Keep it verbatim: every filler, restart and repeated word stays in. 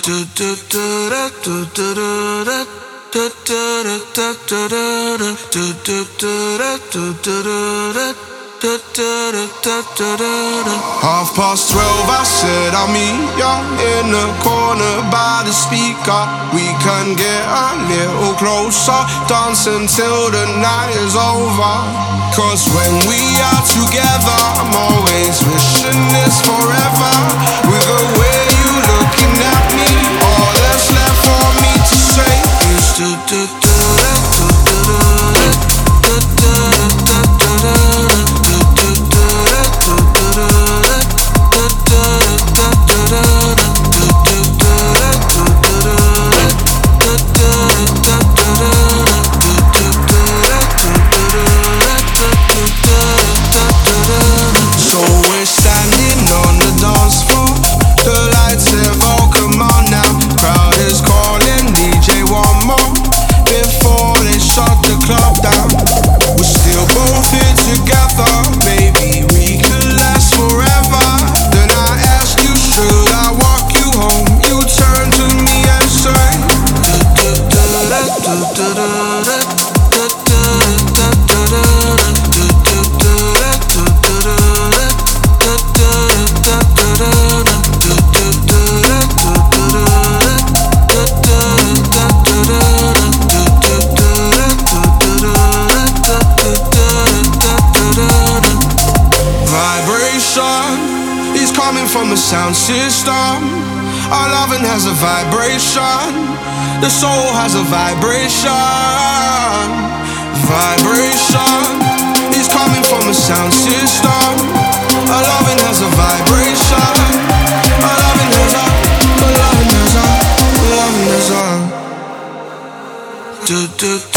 Half past twelve, I said I'll meet ya in the corner by the speaker. We can get a little closer, dance until the night is over. Cause when we are together, I'm always wishing this forever. With the way you looking at me, all that's left for me to say is do do do do do do do do. So we're standing on the dance floor, the lights have all come on now. Crowd is calling, D J one more before they shut the club down. We're still both here together, baby, we could last forever. Then I ask you, should I walk you home? You turn to me and say from a sound system. Our loving has a vibration. The soul has a vibration. Vibration is coming from a sound system. Our loving has a vibration. Our loving has a, our loving has a, our loving has a. Do do.